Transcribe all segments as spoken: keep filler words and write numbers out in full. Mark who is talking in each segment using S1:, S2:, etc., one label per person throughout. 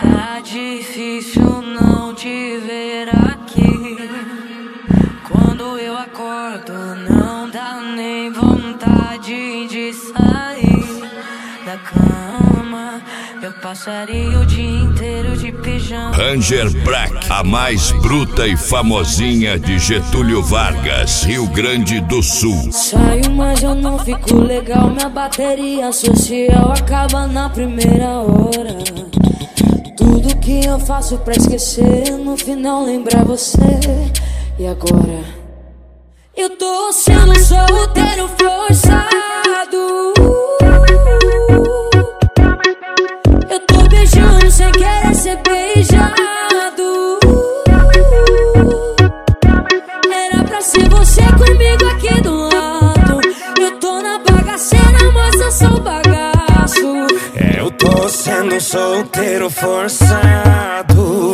S1: Tá difícil não te ver aqui. Quando eu acordo não dá nem vontade de sair da cama. Eu passaria o dia inteiro de pijama.
S2: Ranger Black, a mais bruta e famosinha de Getúlio Vargas, Rio Grande do Sul.
S1: Saio, mas eu não fico legal. Minha bateria social acaba na primeira hora. Tudo que eu faço pra esquecer, no final lembrar você. E agora? Eu tô sendo solteiro forçado. Eu tô beijando sem querer ser beijado. Era pra ser você comigo aqui do lado. Eu tô na bagaceira, mas eu sou bagaço.
S3: Eu tô sendo solteiro forçado.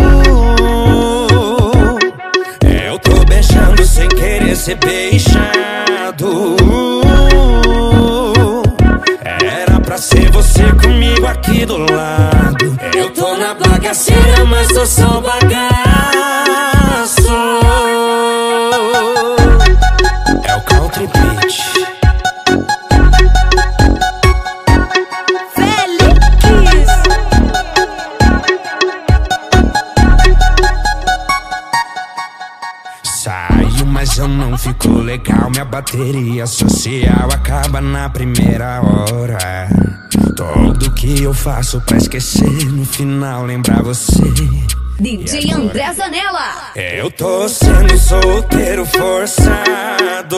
S3: Eu tô beijando sem querer ser beijado. Era pra ser você comigo aqui do lado. Eu tô na bagaceira, mas tô só bagaço. É o Country Beat. Saio, mas eu não fico legal. Minha bateria social acaba na primeira hora. Tudo que eu faço pra esquecer, no final lembrar você.
S4: D J André Zanella.
S3: Eu tô sendo solteiro forçado.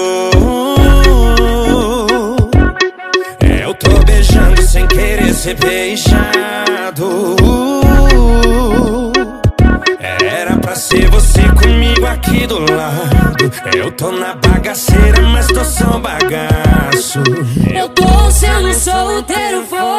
S3: Eu tô beijando sem querer ser beijado. Era pra ser você comigo aqui do lado. Eu tô na bagaceira, mas tô só bagaço.
S1: Eu tô sendo solteiro forçado.